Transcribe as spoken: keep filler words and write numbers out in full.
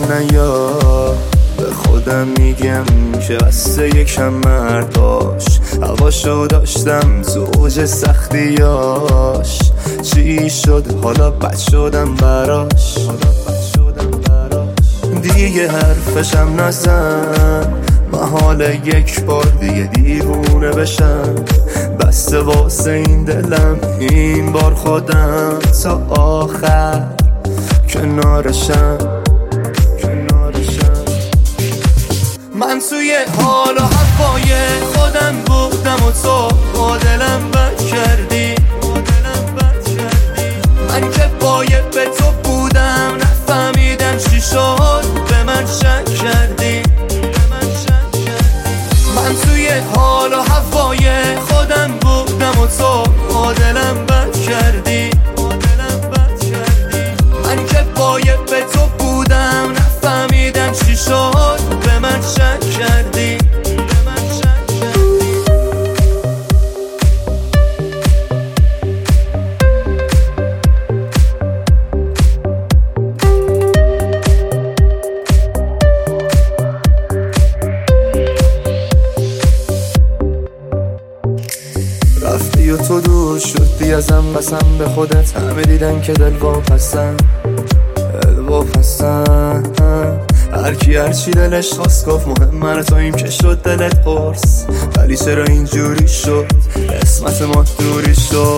نیا. به خودم میگم که قصد یکم مرداش، هواشو داشتم تو اوج سختیاش. چی شد حالا بد شدم براش، دیگه حرفشم نزن. محال یک بار دیگه دیوونه بشم، بسته واسه این دلم این بار خودم تا آخر کنارشم. من توی حال و هوای خودم بودم و تو با دلم بد کردی. من که باید به تو بودم نفهمیدم چی شد به من شک کردی. من توی حال و هوای خودم بودم و تو با دلم بد کردی. من که باید به تو بودم نفهمیدم چی شد به من شک کردی. رفتی و تو دور شدی ازم، بسم به خودت همه دیدن که دل واپسن دل واپسن. هرکی هرچی دلش خواست گفت، مهم من توییم که شد دلت پرس. ولی چرا اینجوری شد قسمت ما دوری شد.